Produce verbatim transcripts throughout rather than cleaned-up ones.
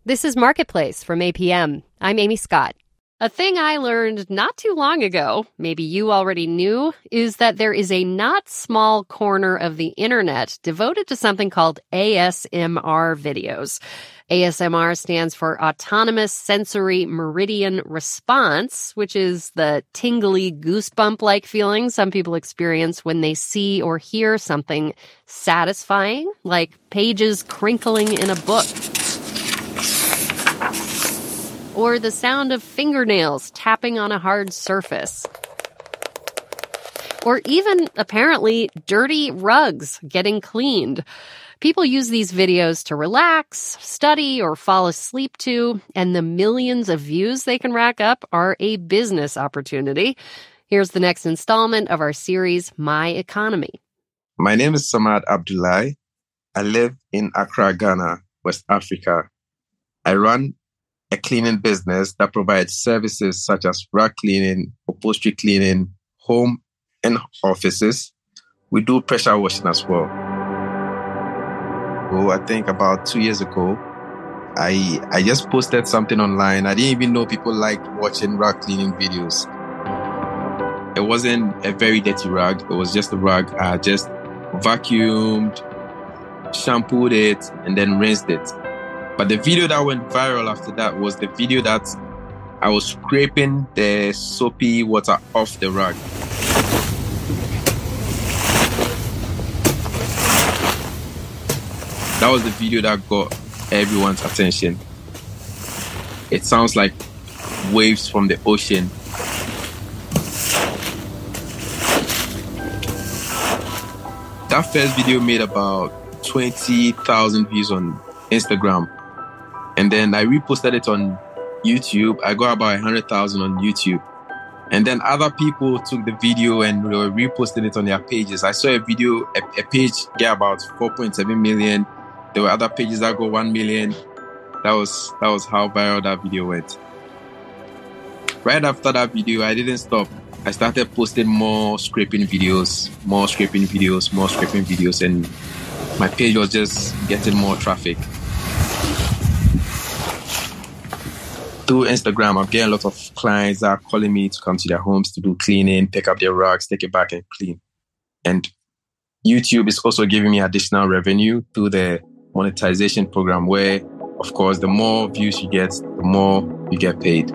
This is Marketplace from A P M. I'm Amy Scott. A thing I learned not too long ago, maybe you already knew, is that there is a not small corner of the internet devoted to something called A S M R videos. A S M R stands for Autonomous Sensory Meridian Response, which is the tingly goosebump-like feeling some people experience when they see or hear something satisfying, like pages crinkling in a book. Or the sound of fingernails tapping on a hard surface. Or even, apparently, dirty rugs getting cleaned. People use these videos to relax, study, or fall asleep to, and the millions of views they can rack up are a business opportunity. Here's the next installment of our series, My Economy. My name is Samad Abdullahi. I live in Accra, Ghana, West Africa. I run a cleaning business that provides services such as rug cleaning, upholstery cleaning, home and offices. We do pressure washing as well. Oh, I think about two years ago, I I just posted something online. I didn't even know people liked watching rug cleaning videos. It wasn't a very dirty rug. It was just a rug. I just vacuumed, shampooed it, and then rinsed it. But the video that went viral after that was the video that I was scraping the soapy water off the rug. That was the video that got everyone's attention. It sounds like waves from the ocean. That first video made about twenty thousand views on Instagram. And then I reposted it on YouTube. I got about one hundred thousand on YouTube. And then other people took the video and reposted it on their pages. I saw a video, a, a page get about four point seven million. There were other pages that got one million. That was, that was how viral that video went. Right after that video, I didn't stop. I started posting more scraping videos, more scraping videos, more scraping videos. And my page was just getting more traffic. Through Instagram, I'm getting a lot of clients that are calling me to come to their homes to do cleaning, pick up their rugs, take it back and clean. And YouTube is also giving me additional revenue through the monetization program where, of course, the more views you get, the more you get paid.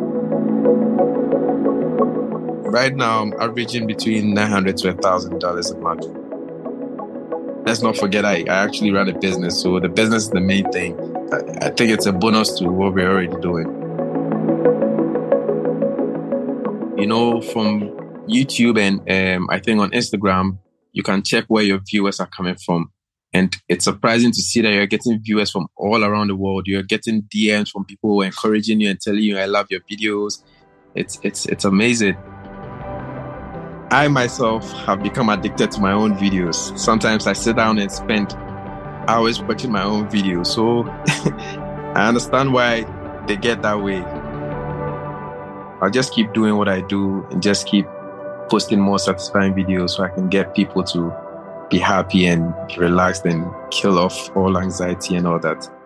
Right now, I'm averaging between nine hundred dollars to one thousand dollars a month. Let's not forget, I, I actually run a business, so the business is the main thing. I, I think it's a bonus to what we're already doing. You know, from YouTube and um, I think on Instagram, you can check where your viewers are coming from. And it's surprising to see that you're getting viewers from all around the world. You're getting D Ms from people encouraging you and telling you, I love your videos. It's, it's, it's amazing. I myself have become addicted to my own videos. Sometimes I sit down and spend hours watching my own videos. So I understand why they get that way. I'll just keep doing what I do and just keep posting more satisfying videos so I can get people to be happy and be relaxed and kill off all anxiety and all that.